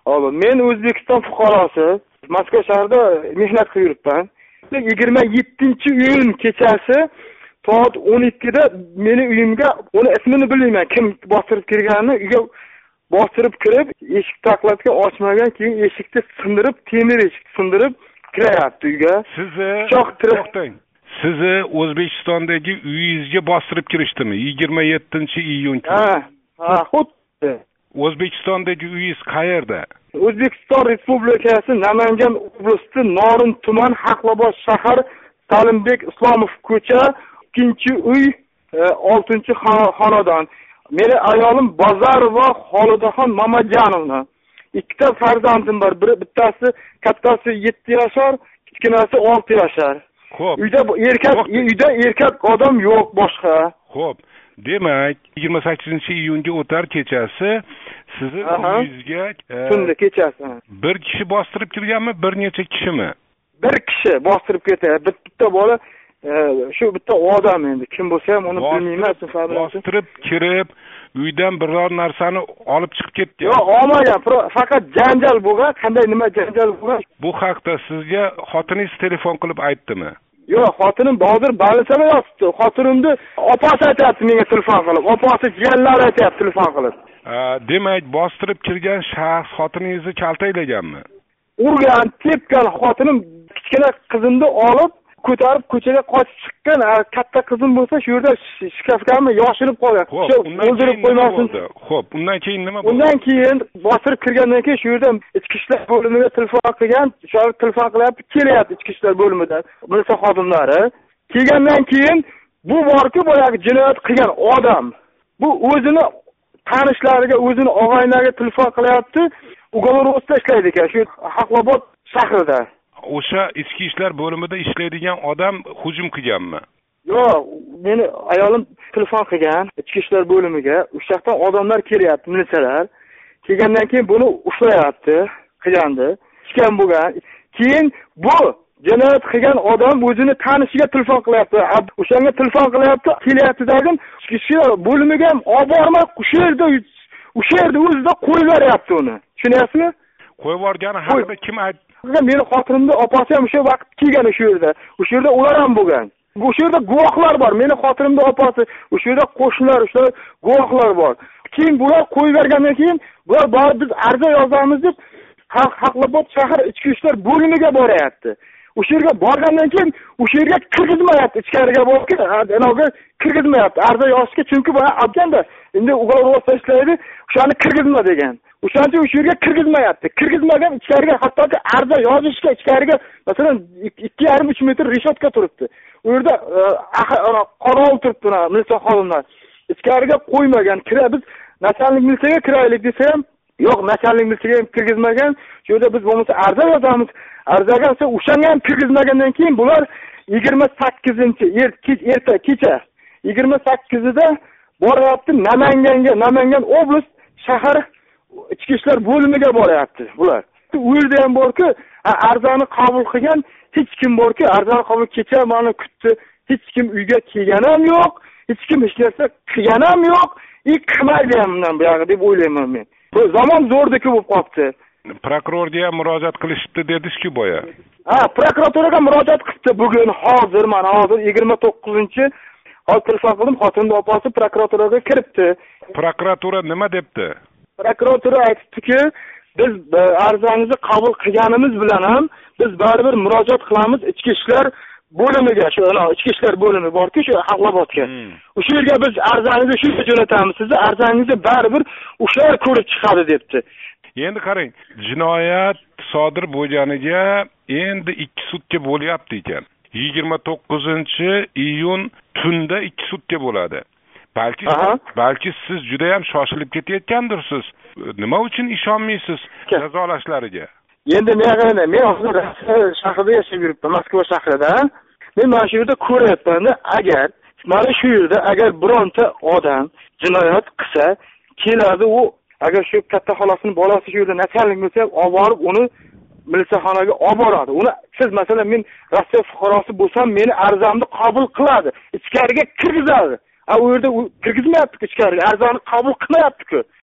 Men O'zbekiston fuqarosi, Moskva shahrida mehnat qilib yuribman. 27-iyun kechasi soat 12da meni uyimga, uni ismini bilmayman, kim bostirib kirganini, uyga bostirib kirib, eshik taqlatgan, ochmagan, keyin eshikni sindirib, temir eshik sindirib kiryapti uyga. Sizni O'zbekistondagi uyingizga bostirib kirishdimi? 27-iyun kuni. Ha, xuddi. O'zbekistondagi uyingiz qayerda? O'zbekiston Respublikasi Namangan oblasti Norin tuman Haqlobod shahar Salimbek Islomov ko'cha 2-uy 6-xonadon. Meni ayolim Bozorova Xolidaxon Mamajonovna. 2ta farzandim bor. Bittasi kattasi 7 yoshar, kichkinasi 6 yoshar. Xo'p. Uyda erkak odam yo'q boshqa. Xo'p. Demak, 28-iyunga o'tar kechasi sizni uyingizga tunda kechasi bir kishi bostirib kirganmi, bir necha kishimi? Bir kishi bostirib ketadi. Bitta bola, shu bitta odam endi kim bo'lsa ham uni bilmayman. Bostirib kirib, uydan biror narsani olib chiqib ketgan. Yo'q, olmagan, faqat janjal bo'lgan. Qanday nima janjal bo'lgan? Bu haqda sizga xotiningiz telefon qilib aytdimi? Yo'q, xotinim hozir Balisada yotibdi. Xotinimni opasi aytayapti menga telefon qilib. Opasi jiyanlar aytayapti telefon qilib. Demak, bostirib kirgan shaxs xotiningizni kaltaylaganmi? Urgan, tepgan. Xotinim kichkina qizimni olib, ko'tarib ko'chaga qochib chiqqan. Katta qizim bo'lsa, shu yerda shkafgami yoshirib qolgan. O'ldirib qo'ymasin. Xo'p, undan keyin nima bo'ldi? Undan keyin bostirib kirgandan keyin shu yerda ichki ishlar bo'limiga telefon qilgan, shu telefon qilyapti, kelyapti ichki ishlar bo'limidan. Militsiya xodimlari kelgandan keyin bu borki, boyagi jinoyat qilgan odam. Bu o'zini tanishlariga, o'zini og'aynilariga telefon qilyapti. Ugovorovda ishlaydi ekan, shu Haqlobod shahrida. O'sha ichki ishlar bo'limida ishlaydigan odam hujum qilganmi? Yo'q, meni ayolim telefon qilgan ichki ishlar bo'limiga. O'sha yoqdan odamlar kelyapti, militsiyalar. Kelgandan keyin buni ushlayapti, qilgandi. Ishgan bo'lgan. Keyin bu jinoyat qilgan odam o'zini tanishiga telefon qilyapti. O'shanga telefon qilyapti, kelyapti dedim. Ichki ishlar bo'limiga ham olib bormay, o'sha yerda o'zida qo'yib beryapti uni. Tushunyapsizmi? Qo'yib borgani haqida kim aytdi? Meni xotinimni opasi ham o'sha vaqt kelgan o'sha yerda. O'sha yerda ular ham bo'lgan. O'sha yerda guvohlar bor. Meni xotinimni opasi, o'sha yerda qo'shnilar, o'sha guvohlar bor. Keyin bular qo'yib bergandan keyin bular borib biz ariza yozamiz deb Haqlobod shahar ichki ishlar bo'limiga boryapti. O'sha yerga borgandan keyin o'sha yerga kirgizmayapti, ichkariga borib, anaga kirgizmayapti. Ariza yozishga chunki bu olganda endi ugovorovda ishlaydi, o'shani kirgizma degan. O'shancha o'sha yerga kirgizmayapti. Kirgizmagan ichkariga hattoki ariza yozishga ichkariga masalan 2,5-3 metr reshotka turibdi. U yerda qorovul turibdi, militsiya xodimlar. Ichkariga qo'ymagan. Biz nasallik militsiyaga kiraylik desa ham, yo'q, nasallik militsiyaga ham kirgizmagan. Shu yerda biz bo'lmasa ariza yozamiz. Arizaga esa o'shanga ham kirgizmagandan keyin bular 28-erta kecha 28-da boryapti Namangan oblast shahar ichki ishlar bo'limiga boryapti bular. U yerda ham borki, arizani qabul qilgan hech kim borki, arizani qabul kecha mana kutdi. Hech kim uyga kelgan ham yo'q, hech kim hech narsa qilgan ham yo'q. Qilmaydi ham bundan buyog'i deb o'ylayman men. Bu zamon zo'rdiki bo'lib qolibdi. Prokurorga ham murojaat qilishdi dediz-ku boya. Prokuraturaga murojaat qildi bugun, hozir 29-chi telefon qildim, xotinimning opasi prokuraturaga kiribdi. Prokuratura nima debdi? Prokuratura aytibdiki, biz arizangizni qabul qilganimiz bilan ham biz baribir murojaat qilamiz ichki ishlar bo'limiga, shu ichki ishlar bo'limi borki, shu Haqlobodga. O'sha yerga biz arizangizni shu yerga jo'natamiz. Sizni arizangizni baribir o'shalar ko'rib chiqadi debdi. Endi qarang, jinoyat sodir bo'lganiga endi 2 sutka bo'lyapti ekan. 29-iyun tunda 2 sutka bo'ladi. Balki siz juda ham shoshilib ketayotgandirsiz. Nima uchun ishonmaysiz jazolashlariga? Endi men hozir shahrida yashab yuribman, Moskva shahrida. Men mana shu yerda ko'ryapman, agar mana shu yerda bironta odam jinoyat qilsa, keladi u, agar shu katta xolasini bolasi shu yerda nasallik bo'lsa, olib borib uni militsiyaxonaga olib boradi. Uni siz masalan men Rossiya fuqarosi bo'lsam, meni arizamni qabul qiladi, ichkariga kirgizadi. U yerda kirgizmayapti ichkariga, arizani qabul qilmayapti-ku.